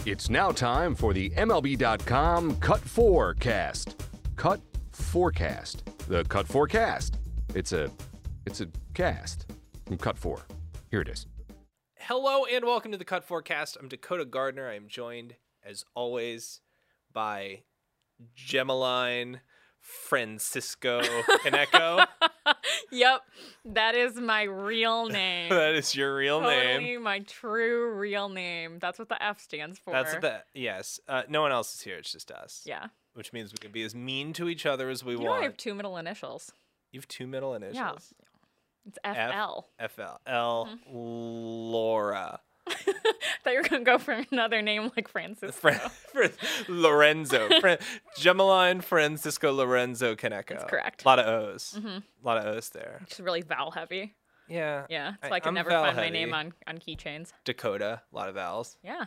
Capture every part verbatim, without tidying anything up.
It's now time for the M L B dot com Cut four cast. Cut Forecast. The Cut four cast. It's a, it's a cast from Cut four. Here it is. Hello and welcome to the Cut Forecast. I'm Dakota Gardner. I am joined, as always, by Gemeline Francisco Kaneko. Yep, that is my real name. That is your real totally name. my true real name. That's what the F stands for. That's the yes. Uh, no one else is here. It's just us. Yeah. Which means we can be as mean to each other as we You want. know I have two middle initials. You have two middle initials. Yeah. It's F L. F L. L. Mm-hmm. Laura. I thought you were going to go for another name like Francisco. Fran- Fran- Lorenzo. Fran- Gemeline Francisco Lorenzo Kaneko. That's correct. A lot of O's. Mm-hmm. A lot of O's there. It's really vowel heavy. Yeah. Yeah, so I- I, can I'm never vowel find my heavy. name on, on keychains. Dakota. A lot of vowels. Yeah.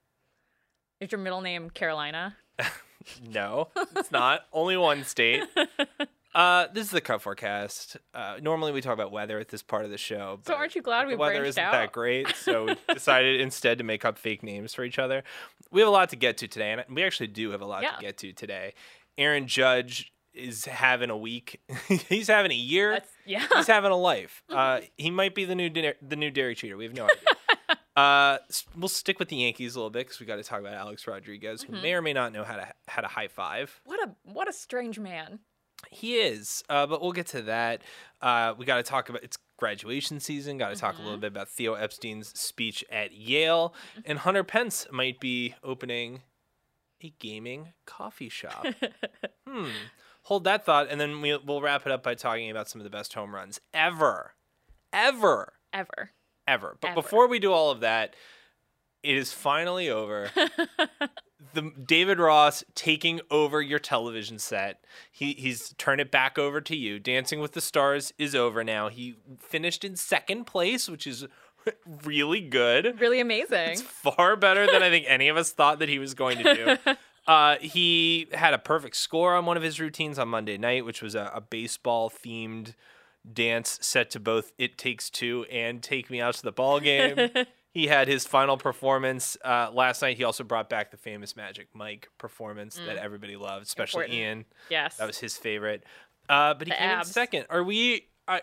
Is your middle name Carolina? No, it's not. Only one state. Uh, this is the Cut Forecast. Uh, normally we talk about weather at this part of the show. So but aren't you glad we the weather branched isn't out? that great, so we decided instead to make up fake names for each other. We have a lot to get to today, and we actually do have a lot Yeah. to get to today. Aaron Judge is having a week. He's having a year. That's, yeah. He's having a life. Uh, he might be the new Der- the new Derek Jeter. We have no idea. uh, s- we'll stick with the Yankees a little bit because we got to talk about Alex Rodriguez, who Mm-hmm. may or may not know how to how to high five. What a what a strange man. He is, uh, but we'll get to that. Uh, we got to talk about it's graduation season. Got to talk a little bit about Theo Epstein's speech at Yale, and Hunter Pence might be opening a gaming coffee shop. hmm. Hold that thought, and then we'll, we'll wrap it up by talking about some of the best home runs ever, ever, Ever. ever. But Ever. before we do all of that, it is finally over. The David Ross taking over your television set. He he's turned it back over to you. Dancing with the Stars is over now. He finished in second place, which is really good. Really amazing. It's far better than I think any of us thought that he was going to do. Uh, he had a perfect score on one of his routines on Monday night, which was a, a baseball-themed dance set to both It Takes Two and Take Me Out to the Ball Game. He had his final performance uh, last night. He also brought back the famous Magic Mike performance that everybody loved, especially Important. Ian. Yes. That was his favorite. Uh, but he The came abs. in second. Are we... I,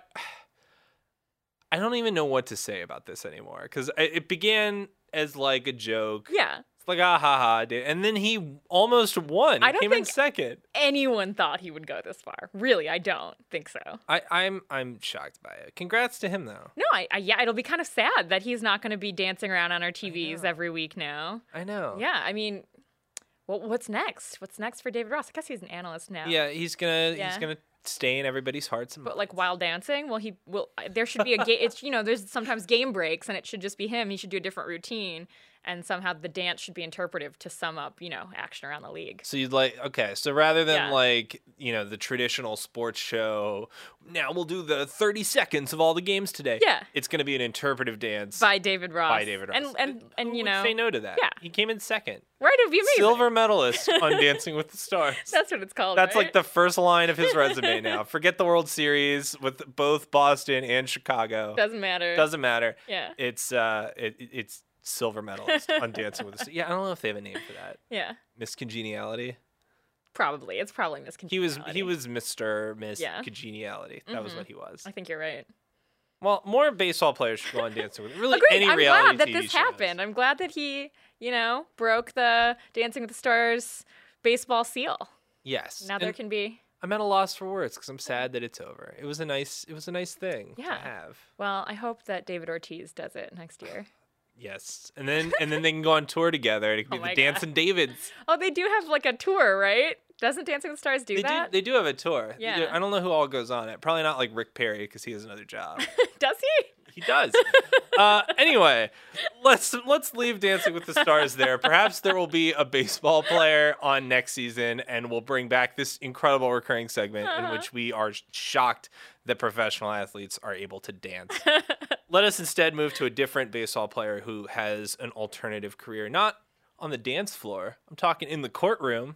I don't even know what to say about this anymore because it began as like a joke. Yeah. It's like, ah, ha, ha. dude. And then he almost won. I He don't came in think- second. Anyone thought he would go this far. Really, I don't think so. I, I'm I'm shocked by it. Congrats to him, though. No, I, I yeah, it'll be kind of sad that he's not going to be dancing around on our T Vs every week now. I know. Yeah, I mean, well, what's next? What's next for David Ross? I guess he's an analyst now. Yeah, he's gonna Yeah. he's gonna stay in everybody's hearts and But minds. like while dancing, well, he will. There should be a game. It's you know, there's sometimes game breaks, and it should just be him. He should do a different routine, and somehow the dance should be interpretive to sum up, you know, action around the league. So you'd like okay, so rather than Yeah. like, you know, the traditional sports show, now we'll do the thirty seconds of all the games today. Yeah. It's gonna be an interpretive dance By David Ross. by David Ross. And and and Who you would know, say no to that. Yeah. He came in second. right? It'd be amazing. Silver medalist on Dancing with the Stars. That's what it's called. That's right? like the first line of his resume now. Forget the World Series with both Boston and Chicago. doesn't matter. Doesn't matter. Yeah. It's uh, it, it's silver medalist on Dancing with the Stars. Yeah, I don't know if they have a name for that. Yeah. Miss Congeniality. Probably. It's probably miscongeniality. He was he was Mister Miss Yeah. Congeniality. That was what he was. I think you're right. Well, more baseball players should go on Dancing with really Agreed. any I'm reality glad that T V this shows. happened. I'm glad that he, you know, broke the Dancing with the Stars baseball seal. Yes. Now there And can be. I'm at a loss for words because I'm sad that it's over. It was a nice it was a nice thing Yeah. to have. Well, I hope that David Ortiz does it next year. Yes, and then and then they can go on tour together. And it can be Oh my the God. Dancing Davids. Oh, they do have like a tour, right? Doesn't Dancing with the Stars do They do. that? They do have a tour. They do- Yeah. I don't know who all goes on it. Probably not like Rick Perry because he has another job. Does he? He does. uh, anyway, let's let's leave Dancing with the Stars there. Perhaps there will be a baseball player on next season, and we'll bring back this incredible recurring segment Uh-huh. in which we are shocked that professional athletes are able to dance. Let us instead move to a different baseball player who has an alternative career, not on the dance floor. I'm talking in the courtroom.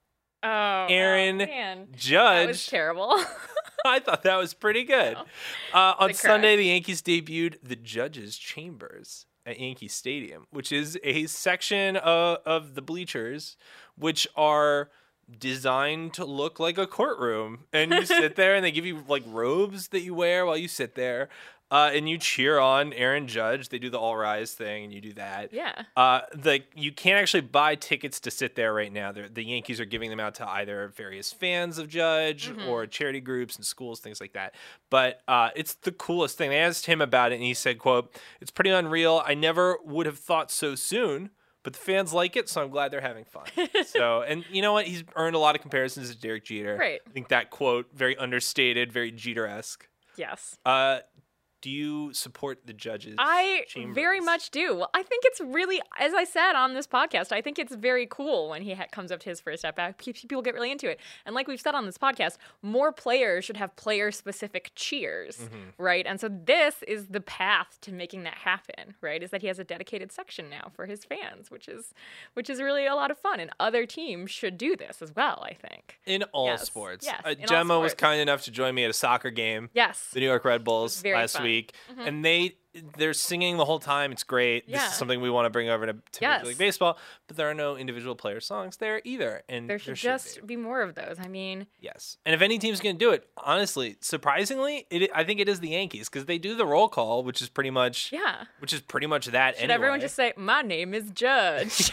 Oh, Aaron oh, man. Judge. That was terrible. I thought that was pretty good. Uh, on They Sunday, cried. the Yankees debuted the Judge's Chambers at Yankee Stadium, which is a section of, of the bleachers which are designed to look like a courtroom. And you sit there and they give you like robes that you wear while you sit there. Uh, and you cheer on Aaron Judge. They do the all rise thing, and you do that. Yeah. Uh, the you can't actually buy tickets to sit there right now. They're, the Yankees are giving them out to either various fans of Judge Mm-hmm. or charity groups and schools, things like that. But uh, it's the coolest thing. They asked him about it, and he said, "quote It's pretty unreal. I never would have thought so soon." But the fans like it, so I'm glad they're having fun. So, and you know what? He's earned a lot of comparisons to Derek Jeter. Right. I think that quote, very understated, very Jeter-esque. Yes. Uh, do you support the Judges? I Chambers? very much do. Well, I think it's really, as I said on this podcast, I think it's very cool when he ha- comes up to his first at bat. People get really into it. And like we've said on this podcast, more players should have player-specific cheers, Mm-hmm. right? And so this is the path to making that happen, right? Is that he has a dedicated section now for his fans, which is which is really a lot of fun. And other teams should do this as well, I think. In all Yes, sports. yes, Uh, in all Gemma was sports. kind enough to join me at a soccer game. Yes. The New York Red Bulls very last fun. week. And they they're singing the whole time. It's great. This Yeah. is something we want to bring over to, to Yes. Major League Baseball. But there are no individual player songs there either. And There should just be. more of those. I mean, Yes. And if any team's going to do it, honestly, surprisingly, it, I think it is the Yankees because they do the roll call, which is pretty much yeah. which is pretty much that Should anyway. everyone just say, "My name is Judge"?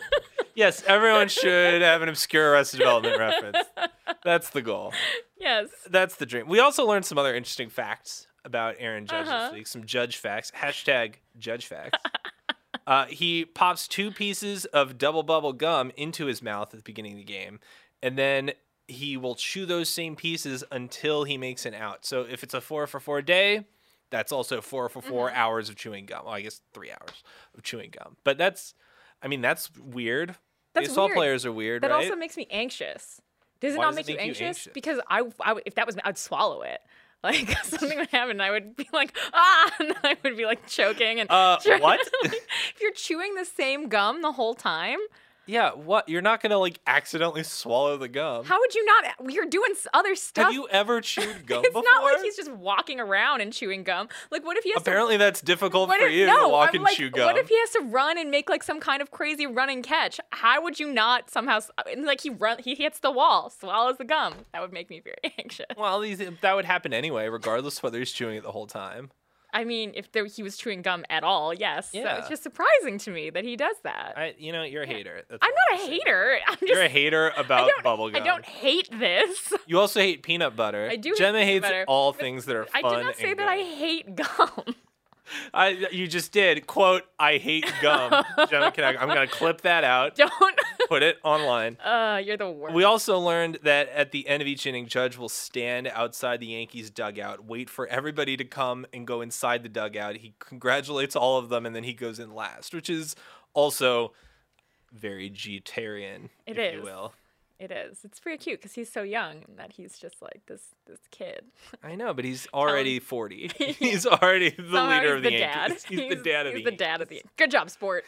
Yes, everyone should have an obscure Arrested Development reference. That's the goal. Yes. That's the dream. We also learned some other interesting facts about Aaron Judge Uh-huh. this week. Some Judge facts. Hashtag Judge facts. uh, he pops two pieces of double bubble gum into his mouth at the beginning of the game, and then he will chew those same pieces until he makes an out. So if it's a four for four day, that's also four for four Mm-hmm. hours of chewing gum. Well, I guess three hours of chewing gum. But that's, I mean, that's weird. That's Baseball weird. players are weird, That right? also makes me anxious. Does it Why not does it make, you, make you anxious? anxious? Because I, I would- if that was me, I'd swallow it. Like something would happen, I would be like, ah, and then I would be like choking and. Uh, what? if you're chewing the same gum the whole time, Yeah, what? You're not gonna like accidentally swallow the gum. how would you not? You're doing s- other stuff. Have you ever chewed gum It's before? not like he's just walking around and chewing gum. Like, what if he has to? Apparently, that's difficult What for if, you no, to walk I'm and like, chew gum. what if he has to run and make like some kind of crazy running catch? How would you not somehow s- like he run? He hits the wall, swallows the gum. That would make me very anxious. Well, these, that would happen anyway, regardless of whether he's chewing it the whole time. I mean, if there, he was chewing gum at all, yes. So Yeah. it's just surprising to me that he does that. I, you know, you're a hater. That's I'm all not a I'm saying. hater. I'm just. You're a hater I about don't, bubble gum. I don't hate this. You also hate peanut butter. I do hate Gemma peanut hates butter, all but things that are I fun. did not say and that I good. hate gum. I, you just did. Quote, I hate gum. Gemma, can I, I'm going to clip that out, Don't. put it online. Uh, you're the worst. We also learned that at the end of each inning, Judge will stand outside the Yankees dugout, wait for everybody to come and go inside the dugout. He congratulates all of them, and then he goes in last, which is also very Jeterian, It if you is. will. It is. It's pretty cute because he's so young and that he's just like this this kid. I know, but he's already forty. He's already the Somehow leader he's of the, the dad. Yankees. He's, the dad of he's the the dad of Yankees. the. Good job, sport.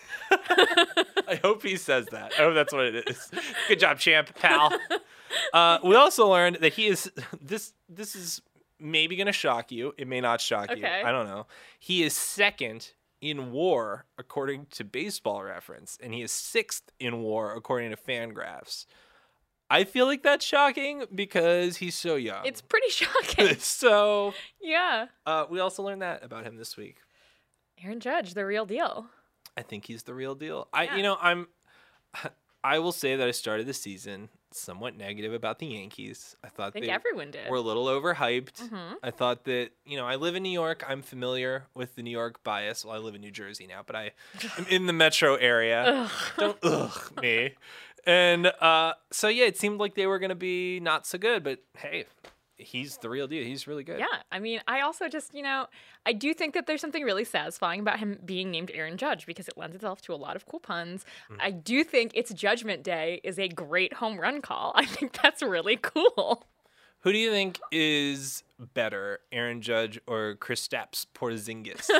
I hope he says that. I hope that's what it is. Good job, champ, pal. Uh, we also learned that he is this. This is maybe going to shock you. It may not shock you. Okay. I don't know. He is second in WAR according to Baseball Reference, and he is sixth in WAR according to Fangraphs. I feel like that's shocking because he's so young. It's pretty shocking. so. Yeah. Uh, we also learned that about him this week. Aaron Judge, the real deal. I think he's the real deal. I, Yeah. you know, I'm. I will say that I started the season somewhat negative about the Yankees. I thought I think they everyone did. were a little overhyped. Mhm. I thought that, you know, I live in New York. I'm familiar with the New York bias. Well, I live in New Jersey now, but I am in the metro area. Ugh. Don't ugh me. And uh, so yeah, it seemed like they were gonna be not so good, but hey, he's the real deal. He's really good. Yeah, I mean, I also just, you know, I do think that there's something really satisfying about him being named Aaron Judge because it lends itself to a lot of cool puns. Mm. I do think It's Judgment Day is a great home run call. I think that's really cool. Who do you think is better, Aaron Judge or Kristaps Porzingis?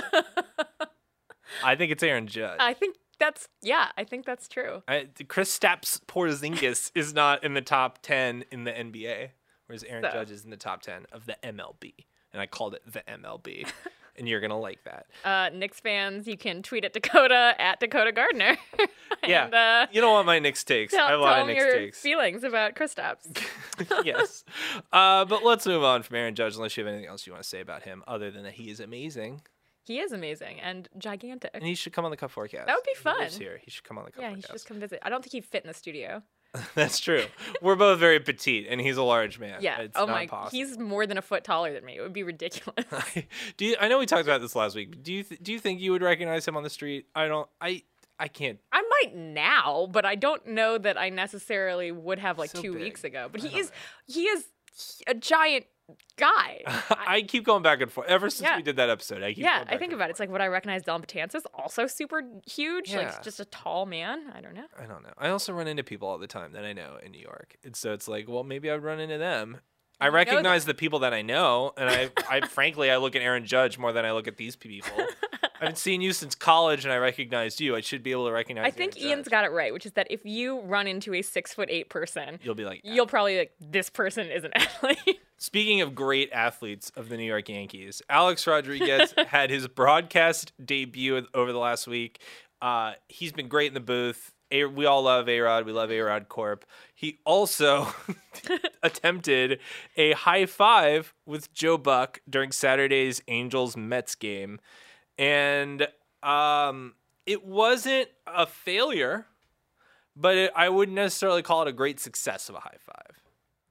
I think it's Aaron Judge. I think that's, yeah, I think that's true. I, Kristaps Porzingis is not in the top ten in the N B A, whereas Aaron So. Judge is in the top ten of the M L B. And I called it the M L B. and you're gonna like that. Uh, Knicks fans, you can tweet at Dakota at Dakota Gardner. Yeah, and, uh, you don't want my Knicks takes. tell, I have a tell lot of them Knicks your takes. feelings about Kristaps. Yes, uh, but let's move on from Aaron Judge. Unless you have anything else you want to say about him, other than that he is amazing. He is amazing and gigantic. And he should come on the Cut Forecast. That would be He lives fun. here. He should come on the Cut Yeah, he Forecast. should just come visit. I don't think he'd fit in the studio. That's true. We're both very petite, and he's a large man. Yeah. It's oh not my, possible. he's more than a foot taller than me. It would be ridiculous. do you, I know we talked about this last week. But do you th- do you think you would recognize him on the street? I don't. I I can't. I might now, but I don't know that I necessarily would have like So two big. weeks ago. But I he know is he is a giant guy. I keep going back and forth ever since Yeah. we did that episode. I keep Yeah, going back I think and about it. It's like, would I recognize Dylan Betances? Also super huge, Yeah. like just a tall man. I don't know. I don't know. I also run into people all the time that I know in New York, and so it's like, well, maybe I'd run into them. I You know recognize the people that I know, and I, I frankly, I look at Aaron Judge more than I look at these people. I haven't seen you since college, and I recognized you. I should be able to recognize. I think Aaron Ian's Judge. got it right, which is that if you run into a six foot eight person, You'll be like, you'll probably be like, this person is an athlete. Speaking of great athletes of the New York Yankees, Alex Rodriguez had his broadcast debut over the last week. Uh, he's been great in the booth. A- we all love A-Rod. We love A-Rod Corp. He also attempted a high five with Joe Buck during Saturday's Angels-Mets game. And um, it wasn't a failure, but it, I wouldn't necessarily call it a great success of a high five.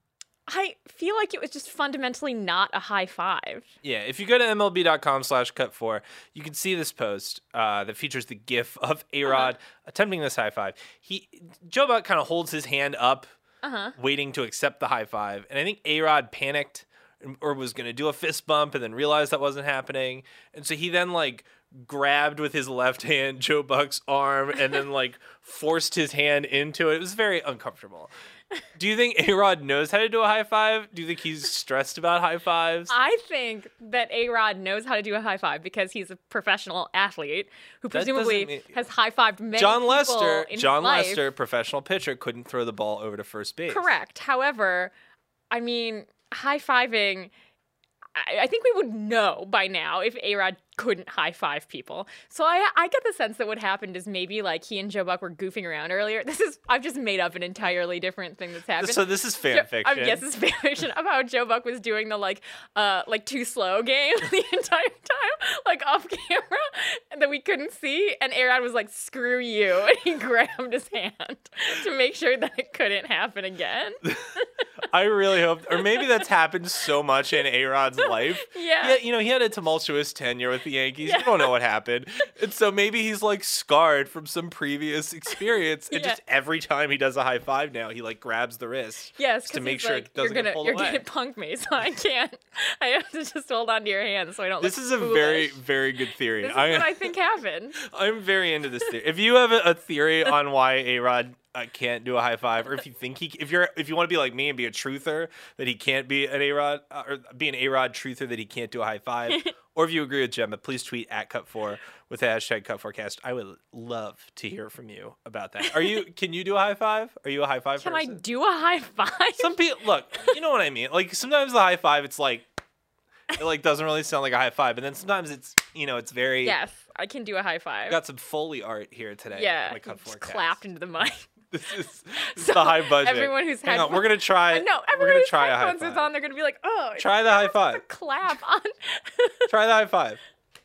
I feel like it was just fundamentally not a high five. Yeah, if you go to MLB.com slash cut four, you can see this post uh, that features the gif of A-Rod Uh-huh. attempting this high five. He Joe Buck kind of holds his hand up, Uh-huh. waiting to accept the high five. And I think A-Rod panicked or was going to do a fist bump and then realized that wasn't happening. And so he then, like, grabbed with his left hand Joe Buck's arm and then, like, forced his hand into it. It was very uncomfortable. Do you think A-Rod knows how to do a high five? Do you think he's stressed about high fives? I think that A-Rod knows how to do a high five because he's a professional athlete who That presumably doesn't mean- has high fived many John people Lester, in his John life. Lester, professional pitcher, couldn't throw the ball over to first base. Correct. However, I mean, high fiving, I, I think we would know by now if A-Rod couldn't high five people. So I I get the sense that what happened is maybe like he and Joe Buck were goofing around earlier. This is, I've just made up an entirely different thing that's happened. So this is fan Jo- fiction. I guess it's fan fiction of how Joe Buck was doing the like uh like too slow game the entire time, like off camera, and that we couldn't see. And A-Rod was like, "Screw you," and he grabbed his hand to make sure that it couldn't happen again. I really hope, or maybe that's happened so much in A-Rod's life. Yeah. Yeah, you know, he had a tumultuous tenure with the Yankees. Yeah. You don't know what happened. And so maybe he's like scarred from some previous experience. And Yeah. just every time he does a high five now, he like grabs the wrist. Yes, just to 'cause make he's sure like, it doesn't you're gonna get pulled you're away. gonna punk me, so I can't. I have to just hold on to your hand so I don't. This look is a very, foolish. very good theory. This is I, what I think happened. I'm very into this theory. If you have a, a theory on why A-Rod uh, can't do a high five, or if you think he, if you're, if you want to be like me and be a truther that he can't be an A-Rod, uh, or be an A-Rod truther that he can't do a high five, or if you agree with Gemma, please tweet at cut four with the hashtag cut forecast. I would love to hear from you about that. Are you? Can you do a high five? Are you a high five Can I person? do a high five? Some people look. You know what I mean? Like sometimes the high five, it's like. It like doesn't really sound like a high five, but then sometimes it's you know it's very. Yes, I can do a high five. Got some Foley art here today. yeah, on the Cut just Forecast. clapped into the mic. This is, this is So the high budget. everyone who's Hang on, headphones- we're gonna try. No, we're everyone gonna whose try a high headphones five. is on, they're gonna be like, "Oh, Try the high it's five. a clap on." Try the high five.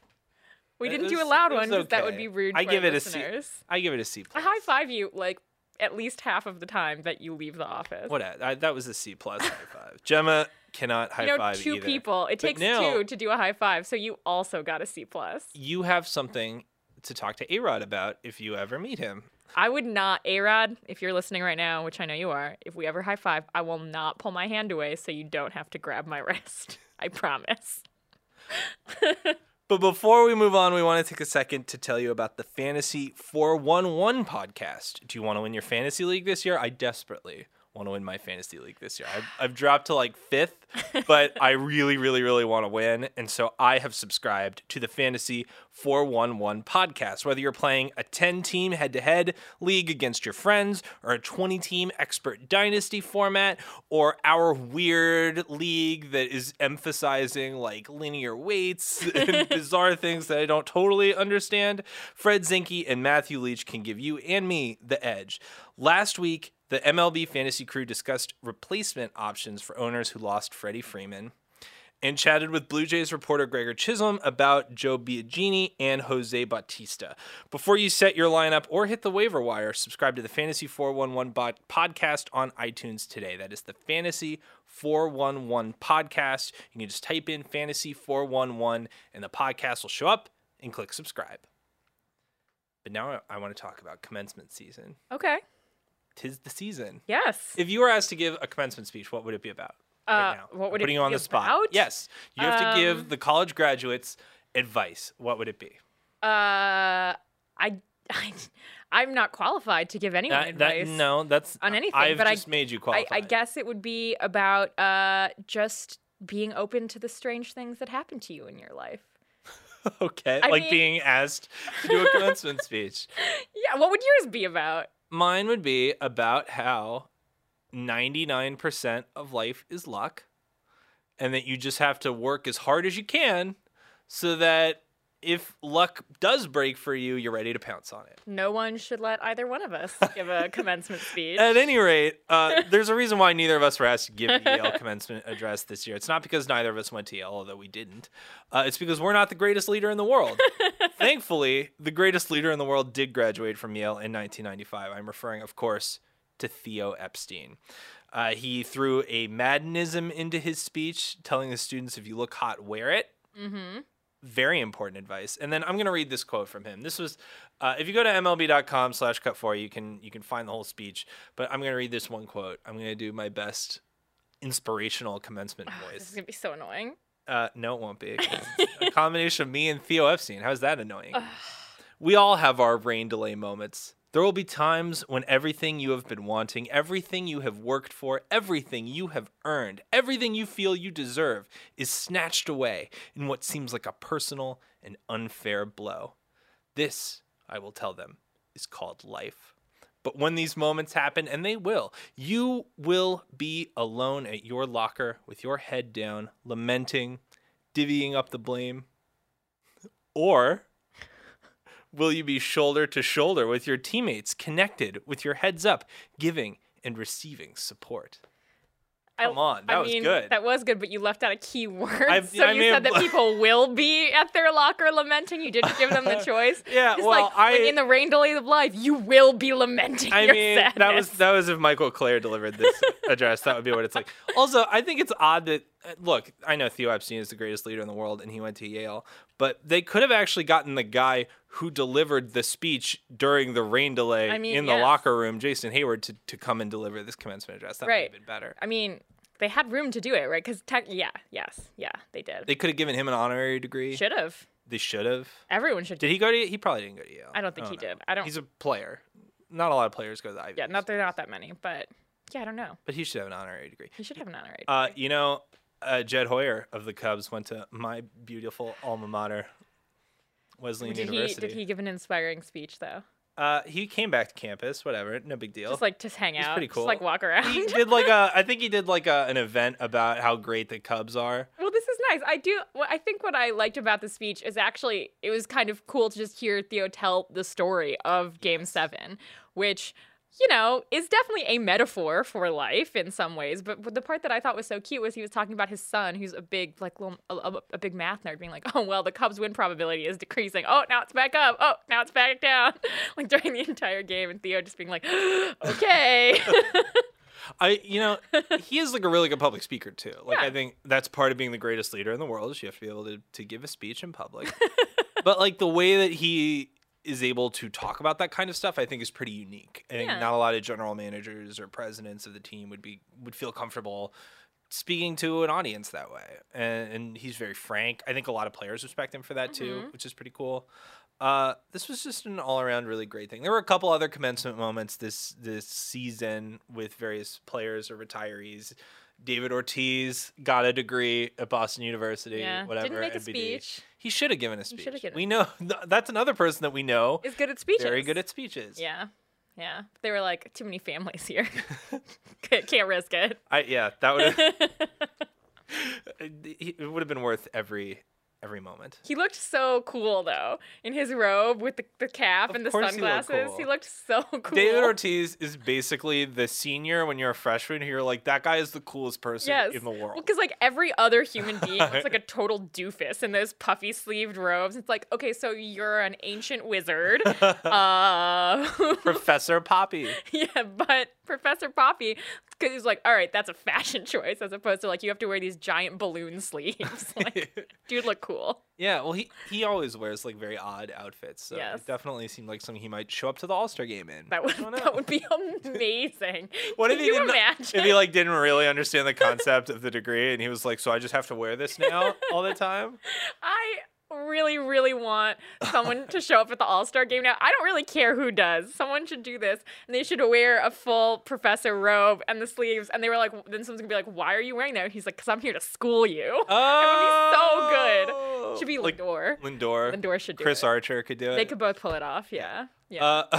we It didn't do a was- loud it one was because that would okay. be rude. I to give our it a C. listeners. I give it a C I plus. high five you like at least half of the time that you leave the office. What? I, that was a C plus high five. Gemma cannot high You know, five two either. people. It But takes now- two to do a high five, so you also got a C plus. You have something to talk to A-Rod about if you ever meet him. I would not, A-Rod, if you're listening right now, which I know you are, if we ever high five, I will not pull my hand away so you don't have to grab my wrist. I promise. But before we move on, we want to take a second to tell you about the Fantasy four one one podcast. Do you want to win your fantasy league this year? I desperately want to win my fantasy league this year. I've, I've dropped to like fifth, but I really, really, really want to win. And so I have subscribed to the Fantasy four one one podcast. Whether you're playing a ten-team head-to-head league against your friends, or a twenty-team expert dynasty format, or our weird league that is emphasizing like linear weights and bizarre things that I don't totally understand, Fred Zinke and Matthew Leach can give you and me the edge. Last week, the M L B Fantasy crew discussed replacement options for owners who lost Freddie Freeman and chatted with Blue Jays reporter Gregor Chisholm about Joe Biagini and Jose Bautista. Before you set your lineup or hit the waiver wire, subscribe to the Fantasy four one one bot- podcast on iTunes today. That is the Fantasy four one one podcast. You can just type in Fantasy four one one and the podcast will show up, and click subscribe. But now I want to talk about commencement season. Okay. Tis the season. Yes. If you were asked to give a commencement speech, what would it be about? Right Uh, now. what would I'm putting it you on be the spot. about? Yes. You have to give Um, the college graduates advice. What would it be? Uh, I, I, I'm not qualified to give anyone That, that, advice no, that's on anything. I've but just I, made you I, qualified. I guess it would be about uh just being open to the strange things that happen to you in your life. Okay, I like mean- being asked to do a commencement speech. Yeah. What would yours be about? Mine would be about how ninety-nine percent of life is luck, and that you just have to work as hard as you can so that if luck does break for you, you're ready to pounce on it. No one should let either one of us give a commencement speech. At any rate, uh, there's a reason why neither of us were asked to give the Yale commencement address this year. It's not because neither of us went to Yale, although we didn't. Uh, it's because we're not the greatest leader in the world. Thankfully, the greatest leader in the world did graduate from Yale in nineteen ninety-five. I'm referring, of course, to Theo Epstein. Uh, he threw a Maddenism into his speech, telling the students, if you look hot, wear it. Mm-hmm. Very important advice. And then I'm going to read this quote from him. This was, uh, if you go to mlb.com slash cut four, you can you can find the whole speech. But I'm going to read this one quote. I'm going to do my best inspirational commencement This is voice. gonna be so annoying. Uh, no, it won't be. It's a combination of me and Theo Epstein. How's that annoying? We all have our rain delay moments. There will be times when everything you have been wanting, everything you have worked for, everything you have earned, everything you feel you deserve is snatched away in what seems like a personal and unfair blow. This, I will tell them, is called life. But when these moments happen, and they will, you will be alone at your locker with your head down, lamenting, divvying up the blame. Or will you be shoulder to shoulder with your teammates, connected with your heads up, giving and receiving support? Come on, that I was mean, good. That was good, but you left out a key word. I've- so I you may said have- that people will be at their locker lamenting. You didn't give them the choice. Yeah, Just well, like, I- like in the rain delay of life, you will be lamenting I your mean, sadness. that was that was if Michael Clare delivered this address. That would be what it's like. Also, I think it's odd that uh, look, I know Theo Epstein is the greatest leader in the world, and he went to Yale, but they could have actually gotten the guy who delivered the speech during the rain delay I mean, in the yes. locker room, Jason Hayward, to, to come and deliver this commencement address. That would Right. have been better. I mean, they had room to do it, right? Because tech, yeah, yes, yeah, they did. They could have given him an honorary degree. Should have. They should have. Everyone should. Did he go to? He probably didn't go to Yale. I don't think he know. did. I don't. He's a player. Not a lot of players go to the Ivy. yeah, League, not they're not that many, but yeah, I don't know. but he should have an honorary degree. He should have an honorary. Uh, degree. you know, uh, Jed Hoyer of the Cubs went to my beautiful alma mater, Wesleyan did he University. did he give an inspiring speech though? Uh, he came back to campus. Whatever, no big deal. Just like just hang He's out, pretty cool. just like walk around. he did like a. I think he did like a, an event about how great the Cubs are. Well, this is nice. I do. Well, I think what I liked about the speech is actually it was kind of cool to just hear Theo tell the story of Game Seven, which you know is definitely a metaphor for life in some ways. But the part that I thought was so cute was he was talking about his son, who's a big like little, a, a big math nerd, being like, "Oh well, the Cubs' win probability is decreasing. Oh, now it's back up. Oh, now it's back down." Like during the entire game, and Theo just being like, "Okay." I, you know, he is like a really good public speaker too. Like Yeah. I think that's part of being the greatest leader in the world. Is you have to be able to to give a speech in public. But like the way that he is able to talk about that kind of stuff, I think is pretty unique. I think Yeah. not a lot of general managers or presidents of the team would be would feel comfortable speaking to an audience that way. And, and he's very frank. I think a lot of players respect him for that too, Mm-hmm. which is pretty cool. Uh, this was just an all-around really great thing. There were a couple other commencement moments this this season with various players or retirees. David Ortiz got a degree at Boston University. Yeah, whatever. didn't make a N B D. speech. He should have given a speech. should have given we a know that's another person that we know Is good at speeches. very good at speeches. Yeah. Yeah. They were like, too many families here. Can't can't risk it. I yeah, that would have it would have been worth every every moment. He looked so cool though, in his robe with the, the cap Of and the course he looked sunglasses. cool. He looked so cool. David Ortiz is basically the senior when you're a freshman who you're like, that guy is the coolest person Yes. in the world. Well, because like every other human being looks like a total doofus in those puffy sleeved robes. It's like, okay, so you're an ancient wizard. uh, Professor Poppy. yeah, but Professor Poppy, because he's like, all right, that's a fashion choice as opposed to like you have to wear these giant balloon sleeves. Like, dude, look cool. Yeah, well, he, he always wears like very odd outfits, so Yes. it definitely seemed like something he might show up to the All Star game in. That would I don't know. that would be amazing. What Can if he you didn't? imagine? If he like didn't really understand the concept of the degree, and he was like, "So I just have to wear this now all the time?" I really, really want someone to show up at the All-Star game now. I don't really care who does. Someone should do this, and they should wear a full professor robe and the sleeves. And they were like, then someone's gonna be like, "Why are you wearing that?" He's like, "Cause I'm here to school you." Oh, Should be like Lindor. Lindor. Lindor should do Chris it. Archer could do it. They could both pull it off. Yeah. Yeah. Uh,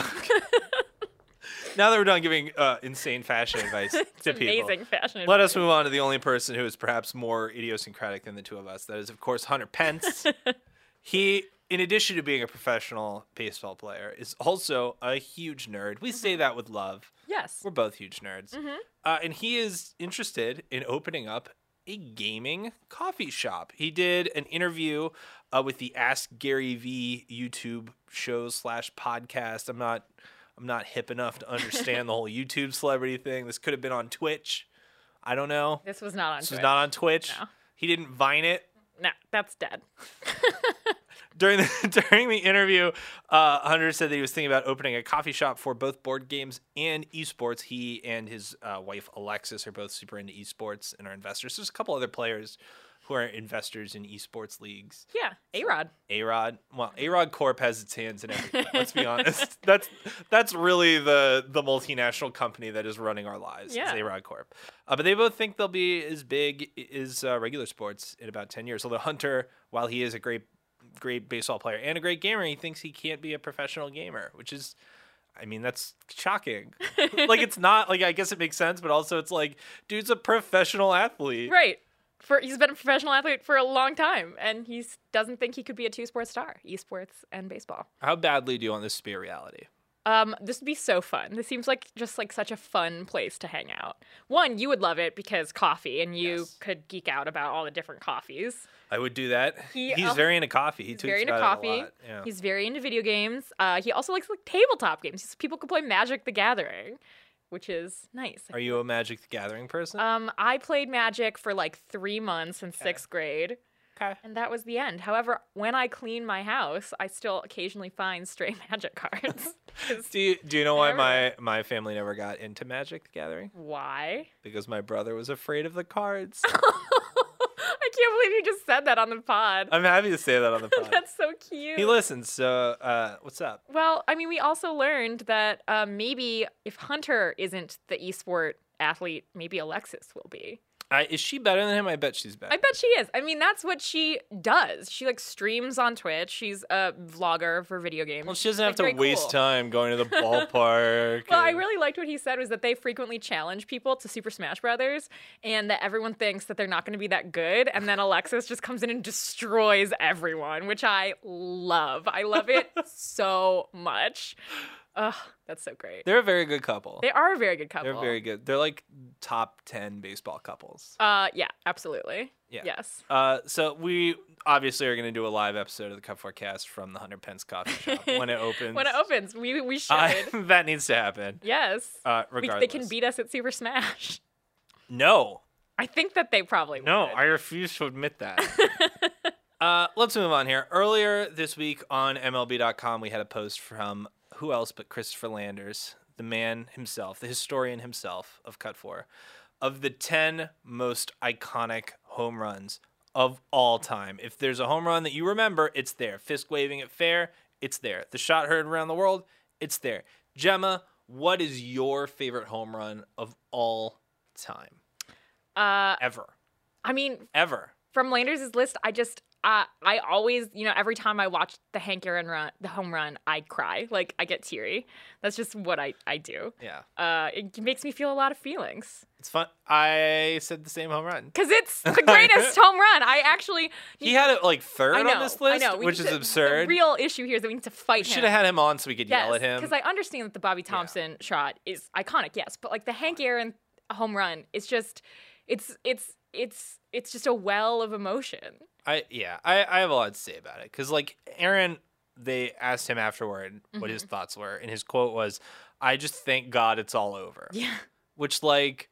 now that we're done giving uh, insane fashion advice to people, Amazing fashion. let advice. us move on to the only person who is perhaps more idiosyncratic than the two of us. That is, of course, Hunter Pence. He, in addition to being a professional baseball player, is also a huge nerd. We say that with love. Yes. We're both huge nerds. Uh, and he is interested in opening up a gaming coffee shop. He did an interview uh, with the Ask Gary V YouTube show slash podcast. I'm not I'm not hip enough to understand the whole YouTube celebrity thing. This could have been on Twitch. I don't know. This was not on. This Twitch. was not on Twitch. No. He didn't Vine it. No, that's dead. During the during the interview, uh, Hunter said that he was thinking about opening a coffee shop for both board games and esports. He and his uh, wife Alexis are both super into esports and are investors. There's a couple other players who are investors in esports leagues. Yeah, A-Rod. A-Rod, well, A-Rod Corp has its hands in everything. Let's be honest. That's that's really the the multinational company that is running our lives. Yeah. Is A-Rod Corp. Uh, but they both think they'll be as big as uh, regular sports in about ten years. Although Hunter, while he is a great great baseball player and a great gamer, he thinks he can't be a professional gamer, which is, I mean, that's shocking. Like, it's not, like, I guess it makes sense, but also it's like, dude's a professional athlete. Right. For he's been a professional athlete for a long time, and he doesn't think he could be a two-sport star, esports and baseball. How badly do you want this to be a reality? Um, this would be so fun. This seems like just like such a fun place to hang out. One, you would love it because coffee, and you Yes. could geek out about all the different coffees. I would do that. He, He's uh, very into coffee. He He's tweets very into about it a coffee. lot. Yeah. He's very into video games. Uh, he also likes like tabletop games. People can play Magic: The Gathering, which is nice. Are you a Magic the Gathering person? Um, I played Magic for like three months in sixth grade. Okay. And that was the end. However, when I clean my house, I still occasionally find stray Magic cards. 'Cause Do you, do you know why Never. my, my family never got into Magic the Gathering? Why? Because my brother was afraid of the cards. I can't believe you just said that on the pod. I'm happy to say that on the pod. That's so cute. He listens, so uh, what's up? Well, I mean, we also learned that uh, maybe if Hunter isn't the esport athlete, maybe Alexis will be. I, is she better than him? I bet she's better. I bet she is. I mean, that's what she does. She like streams on Twitch. She's a vlogger for video games. well, she doesn't Like, have to very waste cool. time going to the ballpark. Well, I and- really liked what he said was that they frequently challenge people to Super Smash Brothers, and that everyone thinks that they're not going to be that good, and then Alexis just comes in and destroys everyone, which I love. I love it so much. Ugh, that's so great. They're a very good couple. They are a very good couple. They're very good. They're like top ten baseball couples. Uh, yeah, absolutely. Yeah. Yes. Uh, so we obviously are going to do a live episode of the Cup Forecast from the Hunter Pence Coffee Shop when it opens. When it opens, we we should. Uh, that needs to happen. Yes. Uh, We- regardless. they can beat us at Super Smash. No. I think that they probably would. No, I refuse to admit that. uh, let's move on here. Earlier this week on M L B dot com, we had a post from who else but Christopher Landers, the man himself, the historian himself of Cut four, of the ten most iconic home runs of all time. If there's a home run that you remember, it's there. Fist waving at fair, it's there. The shot heard around the world, it's there. Gemma, what is your favorite home run of all time? Uh, Ever. I mean, Ever. from Landers' list, I just, uh, I always, you know, every time I watch the Hank Aaron run, the home run, I cry. Like, I get teary. That's just what I, I do. Yeah. Uh, it makes me feel a lot of feelings. It's fun. I said the same home run. Because it's the greatest home run. I actually... He had it like third I know, on this list, I know. We which need is to- absurd. The real issue here is that we need to fight Should him. have had him on so we could Yes, yell at him. because I understand that the Bobby Thompson shot is iconic, yes, but like the Hank Aaron home run, it's just, it's, it's, it's, it's just a well of emotion. I yeah, I, I have a lot to say about it because like Aaron, they asked him afterward what his thoughts were, and his quote was, "I just thank God it's all over." Yeah. Which like,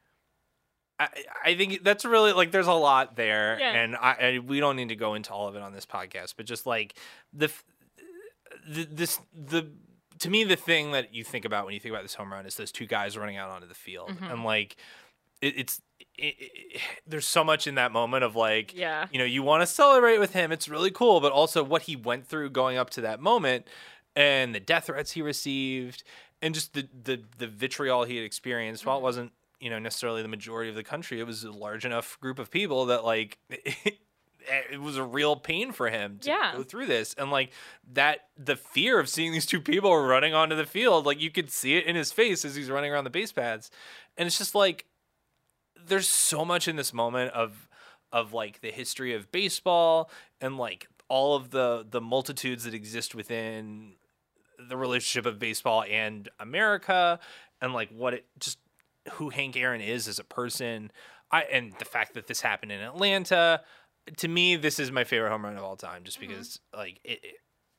I I think that's really like there's a lot there, Yeah. and I, I we don't need to go into all of it on this podcast, but just like the, f- the this the to me the thing that you think about when you think about this home run is those two guys running out onto the field, and like it, it's. It, it, there's so much in that moment of like, Yeah. you know, you want to celebrate with him. It's really cool, but also what he went through going up to that moment and the death threats he received and just the, the, the vitriol he had experienced. While it wasn't, you know, necessarily the majority of the country, it was a large enough group of people that like it, it was a real pain for him to Yeah. go through this. And like that, the fear of seeing these two people running onto the field, like you could see it in his face as he's running around the base paths. And it's just like, there's so much in this moment of of like the history of baseball and like all of the the multitudes that exist within the relationship of baseball and America and like what it just who Hank Aaron is as a person. I and the fact that this happened in Atlanta, to me this is my favorite home run of all time just because like it, it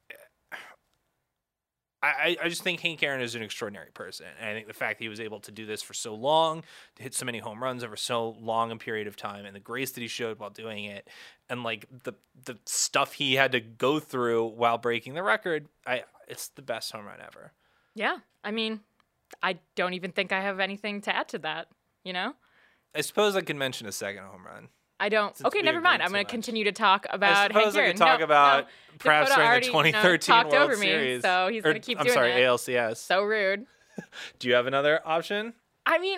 I, I just think Hank Aaron is an extraordinary person. And I think the fact that he was able to do this for so long, to hit so many home runs over so long a period of time, and the grace that he showed while doing it, and like the the stuff he had to go through while breaking the record, I it's the best home run ever. Yeah. I mean, I don't even think I have anything to add to that, you know? I suppose I could mention a second home run. I don't. Since Okay, we never mind. agreed I'm so going much. to continue to talk I about Hank suppose I Aaron. could talk No, about no. perhaps Dakota during already, the you know, twenty thirteen talked World over me, Series. so he's Or, gonna keep I'm doing sorry, it. A L C S. So rude. Do you have another option? I mean,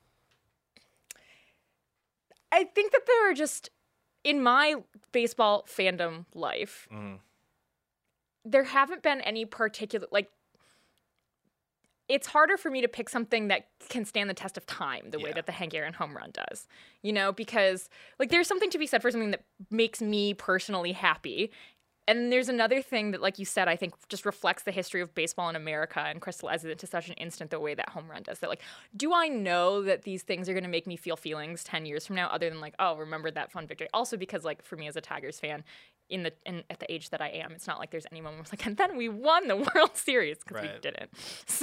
I think that there are just, in my baseball fandom life, Mhm. there haven't been any particular, like, it's harder for me to pick something that can stand the test of time the way Yeah. that the Hank Aaron home run does, you know, because like there's something to be said for something that makes me personally happy. And there's another thing that, like you said, I think just reflects the history of baseball in America and crystallizes it into such an instant the way that home run does. That, like, do I know that these things are going to make me feel feelings ten years from now other than, like, oh, remember that fun victory? Also because, like, for me as a Tigers fan, in the in, at the age that I am, it's not like there's any moment where it's like, and then we won the World Series because we Right. didn't. So,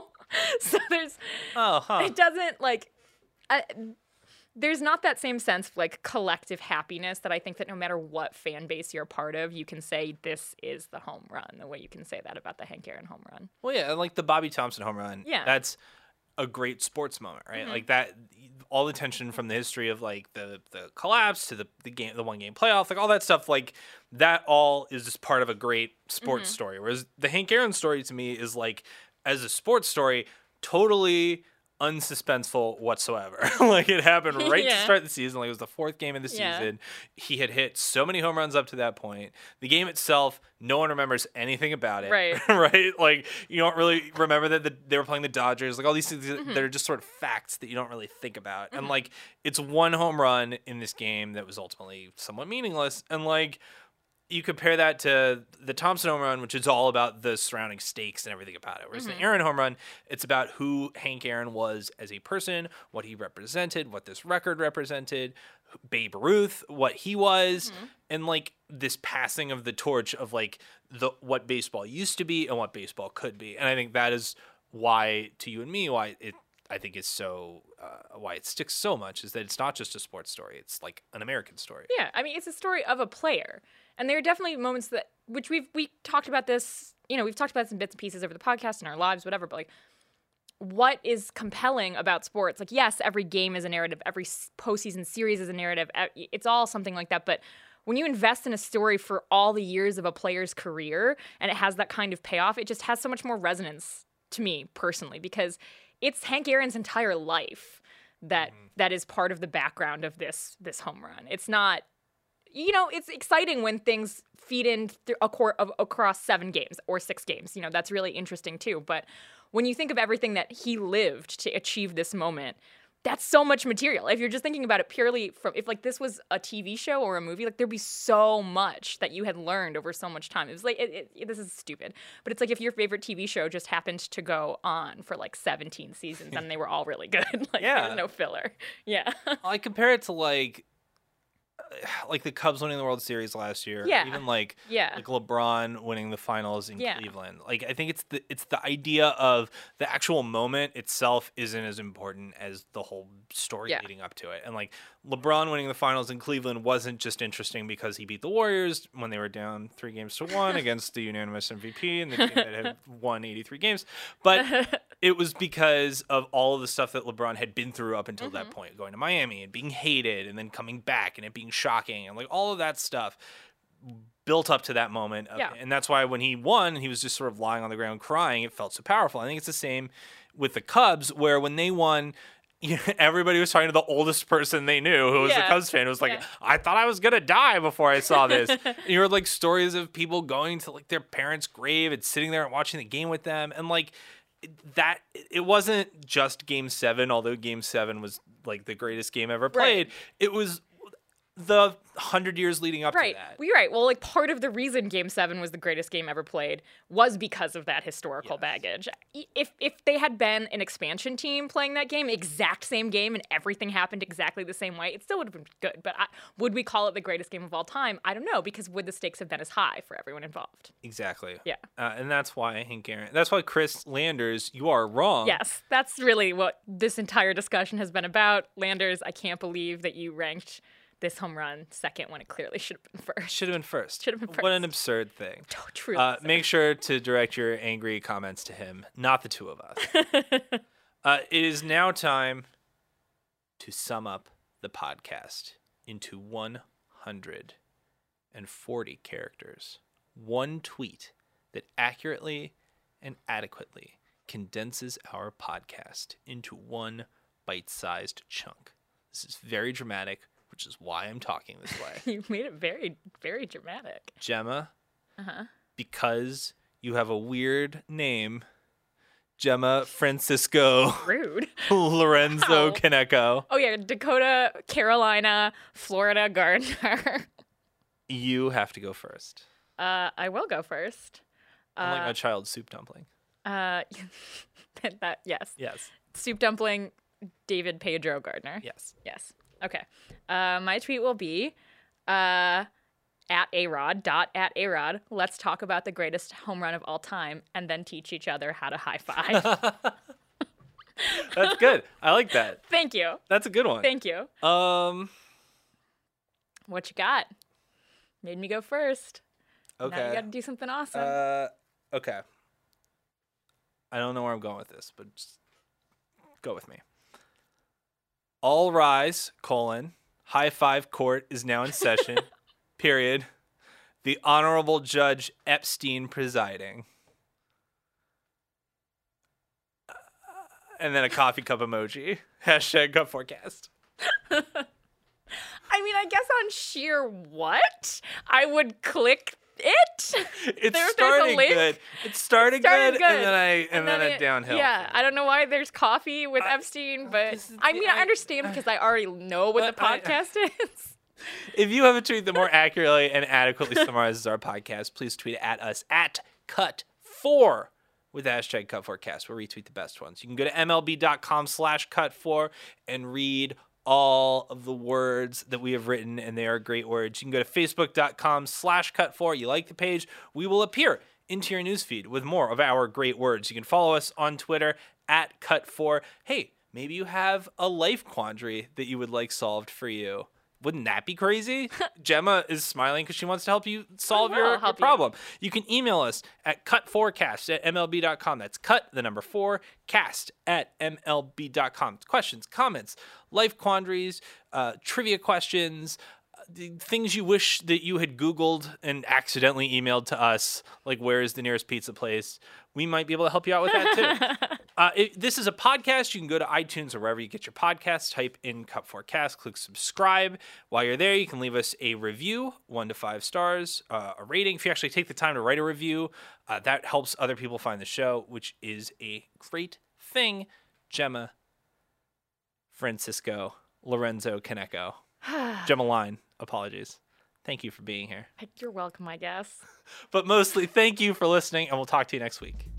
so there's, Oh, huh. it doesn't, like, I, there's not that same sense of like collective happiness that I think that no matter what fan base you're a part of, you can say this is the home run the way you can say that about the Hank Aaron home run. Well, yeah, and like the Bobby Thompson home run. Yeah. That's a great sports moment, right? Like that, all the tension from the history of like the the collapse to the the game, the one game playoff, like all that stuff, like that all is just part of a great sports story. Whereas the Hank Aaron story to me is like, as a sports story, totally unsuspenseful whatsoever. Like it happened right Yeah. to start the season. Like it was the fourth game of the Yeah. season. He had hit so many home runs up to that point. The game itself, no one remembers anything about it. Right. Right? Like you don't really remember that the, they were playing the Dodgers. Like all these things Mm-hmm. that are just sort of facts that you don't really think about. And like it's one home run in this game that was ultimately somewhat meaningless. And like you compare that to the Thompson home run, which is all about the surrounding stakes and everything about it. Whereas the Aaron home run, it's about who Hank Aaron was as a person, what he represented, what this record represented, Babe Ruth, what he was, and like this passing of the torch of like the what baseball used to be and what baseball could be. And I think that is why, to you and me, why it I think is so uh, why it sticks so much is that it's not just a sports story; it's like an American story. Yeah, I mean, it's a story of a player. And there are definitely moments that, which we've, we talked about this, you know, we've talked about this in bits and pieces over the podcast, in our lives, whatever, but like, what is compelling about sports? Like, yes, every game is a narrative, every s- postseason series is a narrative. e- It's all something like that. But when you invest in a story for all the years of a player's career and it has that kind of payoff, it just has so much more resonance to me personally, because it's Hank Aaron's entire life that mm-hmm. that is part of the background of this this home run. It's not, you know, it's exciting when things feed in th- a cor- of, across seven games or six games. You know, that's really interesting too. But when you think of everything that he lived to achieve this moment, that's so much material. If you're just thinking about it purely from, if like this was a T V show or a movie, like there'd be so much that you had learned over so much time. It was like, it, it, this is stupid, but it's like if your favorite T V show just happened to go on for like seventeen seasons and they were all really good. Like yeah. there's no filler. Yeah. I compare it to like, like the Cubs winning the World Series last year. Yeah. Even like, yeah. like LeBron winning the finals in yeah. Cleveland. Like, I think it's the it's the idea of the actual moment itself isn't as important as the whole story yeah. leading up to it. And like LeBron winning the finals in Cleveland wasn't just interesting because he beat the Warriors when they were down three games to one against the unanimous M V P and the team that had won eighty-three games. But it was because of all of the stuff that LeBron had been through up until mm-hmm. that point, going to Miami and being hated and then coming back and it being shocking and like all of that stuff built up to that moment. Of, yeah. And that's why when he won, he was just sort of lying on the ground crying. It felt so powerful. I think it's the same with the Cubs, where when they won, you know, everybody was talking to the oldest person they knew who was yeah. a Cubs fan. It was like, yeah. I thought I was going to die before I saw this. And you heard like stories of people going to like their parents' grave and sitting there and watching the game with them. And like, that it wasn't just game seven, although game seven was like the greatest game ever played. Right. It was the hundred years leading up right. to that. Well, you're right. Well, like part of the reason game seven was the greatest game ever played was because of that historical yes. baggage. If if they had been an expansion team playing that game, exact same game, and everything happened exactly the same way, it still would have been good. But I, would we call it the greatest game of all time? I don't know, because would the stakes have been as high for everyone involved? Exactly. Yeah. Uh, and that's why Hank Aaron, that's why Chris Landers, you are wrong. Yes, that's really what this entire discussion has been about. Landers, I can't believe that you ranked this home run second when it clearly should have been first. Should have been first. Should have been first. What an absurd thing. Oh, truly. Uh, make sure to direct your angry comments to him, not the two of us. uh, it is now time to sum up the podcast into one hundred forty characters. One tweet that accurately and adequately condenses our podcast into one bite-sized chunk. This is very dramatic, which is why I'm talking this way. You made it very, very dramatic. Gemma, uh-huh. because you have a weird name, Gemma Francisco Rude. Lorenzo Wow. Kaneko. Oh, yeah, Dakota, Carolina, Florida Gardner. You have to go first. Uh, I will go first. I'm like uh, a child soup dumpling. Uh, that, that yes. Yes. Soup dumpling, David Pedro Gardner. Yes. Yes. Okay. Uh, my tweet will be uh, at A-Rod, dot at A-Rod. Let's talk about the greatest home run of all time and then teach each other how to high five. That's good. I like that. Thank you. That's a good one. Thank you. Um, What you got? Made me go first. Okay. Now you got to do something awesome. Uh, okay. I don't know where I'm going with this, but just go with me. All rise, colon, high five court is now in session, period. The Honorable Judge Epstein presiding. Uh, and then a coffee cup emoji. Hashtag cup forecast. I mean, I guess on sheer what? I would click it. It's there, starting good. It started, it started good, good, and then I and, and then, then it, it downhill. Yeah, I don't know why there's coffee with I, Epstein, but is, I mean, I, I understand because I already know what the podcast I, is. If you have a tweet that more accurately and adequately summarizes our podcast, please tweet at us at cut four with hashtag cut forecast. We'll retweet the best ones. You can go to mlb.com slash cut four and read all of the words that we have written, and they are great words. You can go to facebook.com slash cut four. You like the page, we will appear into your newsfeed with more of our great words. You can follow us on Twitter at cut four. Hey, maybe you have a life quandary that you would like solved for you. Wouldn't that be crazy? Gemma is smiling because she wants to help you solve will your, your help you. problem. You. can email us at cut four cast at M L B dot com. That's cut, the number four, cast at M L B dot com. Questions, comments, life quandaries, uh, trivia questions, the things you wish that you had Googled and accidentally emailed to us, like where is the nearest pizza place. We might be able to help you out with that too. uh, if this is a podcast. You can go to iTunes or wherever you get your podcasts, type in Cut four Cast, click subscribe. While you're there, you can leave us a review, one to five stars, uh, a rating. If you actually take the time to write a review, uh, that helps other people find the show, which is a great thing. Gemma, Francisco, Lorenzo Kaneko, Gemma Line, apologies. Thank you for being here. You're welcome, I guess. But mostly, thank you for listening, and we'll talk to you next week.